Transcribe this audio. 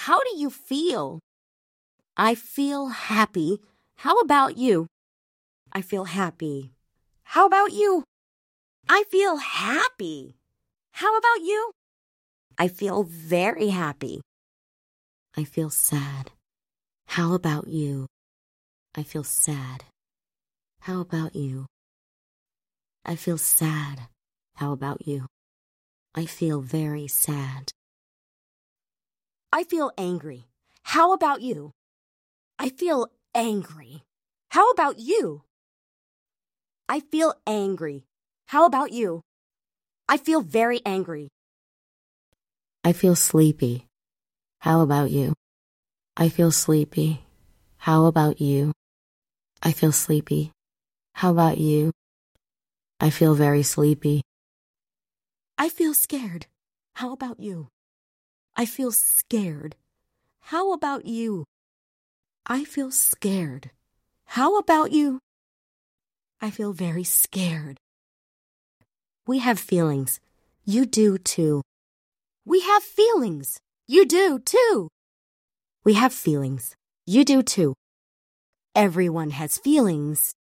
How do you feel? I feel happy. How about you? I feel happy. How about you? I feel happy. How about you? I feel very happy. I feel sad. How about you? I feel sad. How about you? I feel sad. How about you? I feel very sad. I feel angry. How about you? I feel angry. How about you? I feel angry. How about you? I feel very angry. I feel sleepy. How about you? I feel sleepy. How about you? I feel sleepy. How about you? I feel very sleepy. I feel scared. How about you? I feel scared. How about you? I feel scared. How about you? I feel very scared. We have feelings. You do too. We have feelings. You do too. We have feelings. You do too. Everyone has feelings.